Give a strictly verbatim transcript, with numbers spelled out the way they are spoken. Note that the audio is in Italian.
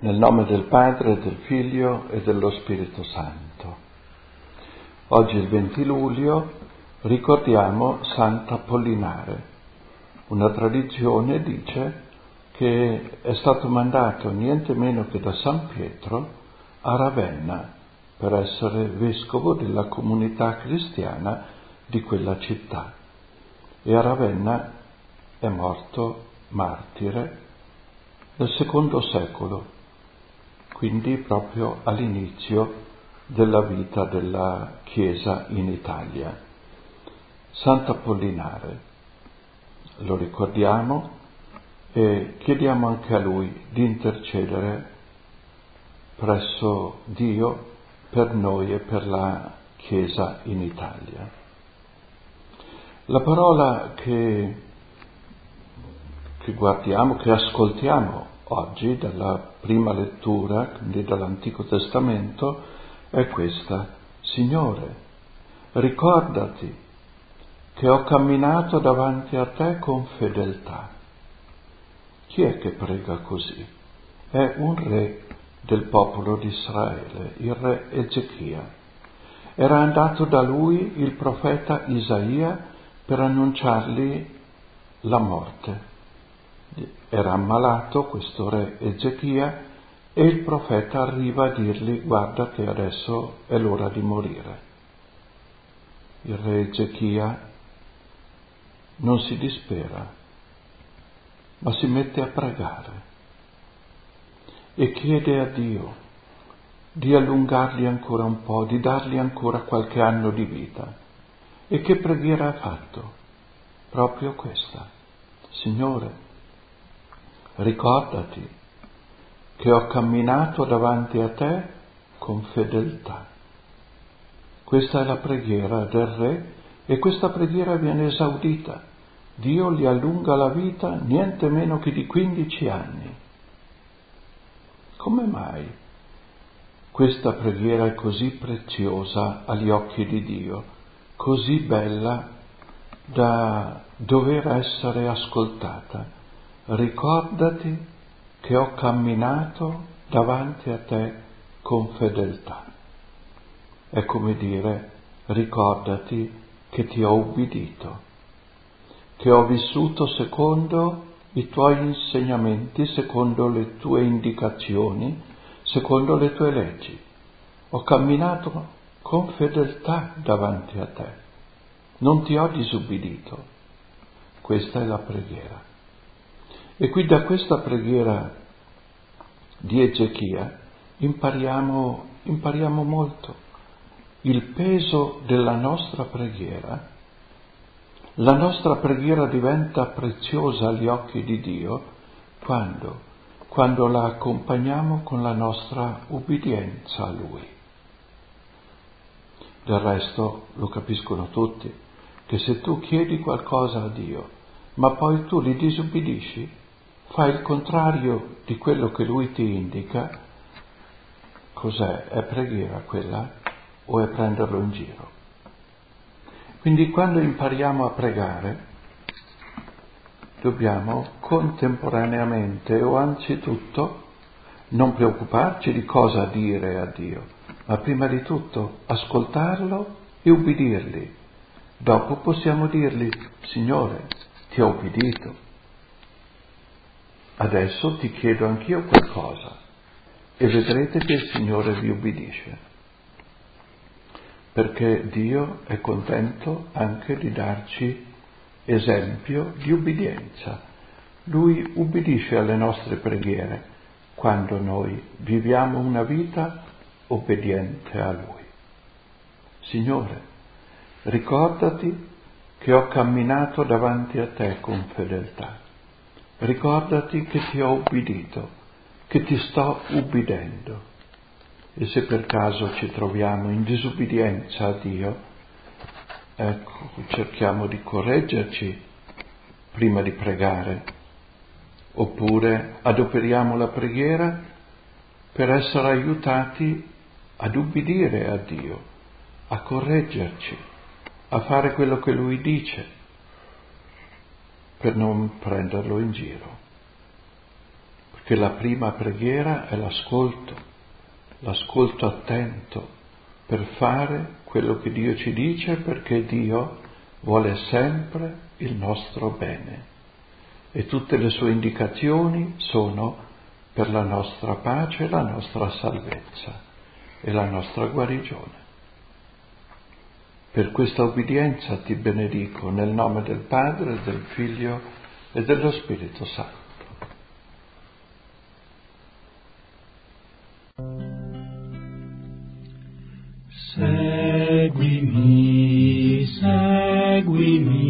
Nel nome del Padre, del Figlio e dello Spirito Santo. Oggi, il venti luglio, ricordiamo Sant'Apollinare. Una tradizione dice che è stato mandato niente meno che da San Pietro a Ravenna per essere vescovo della comunità cristiana di quella città. E a Ravenna è morto martire nel secondo secolo, quindi proprio all'inizio della vita della Chiesa in Italia. Sant'Apollinare, lo ricordiamo e chiediamo anche a lui di intercedere presso Dio per noi e per la Chiesa in Italia. La parola che, che guardiamo, che ascoltiamo oggi dalla prima lettura, quindi dall'Antico Testamento, è questa: Signore, ricordati che ho camminato davanti a te con fedeltà. Chi è che prega così? È un re del popolo di Israele, il re Ezechia. Era andato da lui il profeta Isaia per annunciargli la morte. Era ammalato questo re Ezechia e il profeta arriva a dirgli: guarda che adesso è l'ora di morire. Il re Ezechia non si dispera, ma si mette a pregare e chiede a Dio di allungargli ancora un po', di dargli ancora qualche anno di vita. E che preghiera ha fatto? Proprio questa: Signore, ricordati che ho camminato davanti a te con fedeltà. Questa è la preghiera del re e questa preghiera viene esaudita. Dio gli allunga la vita niente meno che di quindici anni. Come mai questa preghiera è così preziosa agli occhi di Dio, così bella da dover essere ascoltata? Ricordati che ho camminato davanti a te con fedeltà. È come dire: ricordati che ti ho ubbidito, che ho vissuto secondo i tuoi insegnamenti, secondo le tue indicazioni, secondo le tue leggi. Ho camminato con fedeltà davanti a te, non ti ho disubbidito. Questa è la preghiera. E qui da questa preghiera di Ezechia impariamo, impariamo molto. Il peso della nostra preghiera. La nostra preghiera diventa preziosa agli occhi di Dio quando? Quando la accompagniamo con la nostra ubbidienza a Lui. Del resto lo capiscono tutti, che se tu chiedi qualcosa a Dio, ma poi tu gli disubbidisci, fai il contrario di quello che Lui ti indica, cos'è? È preghiera quella o è prenderlo in giro? Quindi quando impariamo a pregare, dobbiamo contemporaneamente o anzitutto non preoccuparci di cosa dire a Dio, ma prima di tutto ascoltarlo e ubbidirgli. Dopo possiamo dirgli: Signore, ti ho ubbidito, adesso ti chiedo anch'io qualcosa, e vedrete che il Signore vi ubbidisce. Perché Dio è contento anche di darci esempio di ubbidienza. Lui ubbidisce alle nostre preghiere quando noi viviamo una vita obbediente a Lui. Signore, ricordati che ho camminato davanti a te con fedeltà. Ricordati che ti ho ubbidito, che ti sto ubbidendo. E se per caso ci troviamo in disubbidienza a Dio, ecco, cerchiamo di correggerci prima di pregare, oppure adoperiamo la preghiera per essere aiutati ad ubbidire a Dio, a correggerci, a fare quello che Lui dice, per non prenderlo in giro. che la prima preghiera è l'ascolto, l'ascolto attento per fare quello che Dio ci dice, perché Dio vuole sempre il nostro bene e tutte le sue indicazioni sono per la nostra pace, la nostra salvezza e la nostra guarigione. Per questa obbedienza ti benedico nel nome del Padre, del Figlio e dello Spirito Santo. Seguimi, seguimi,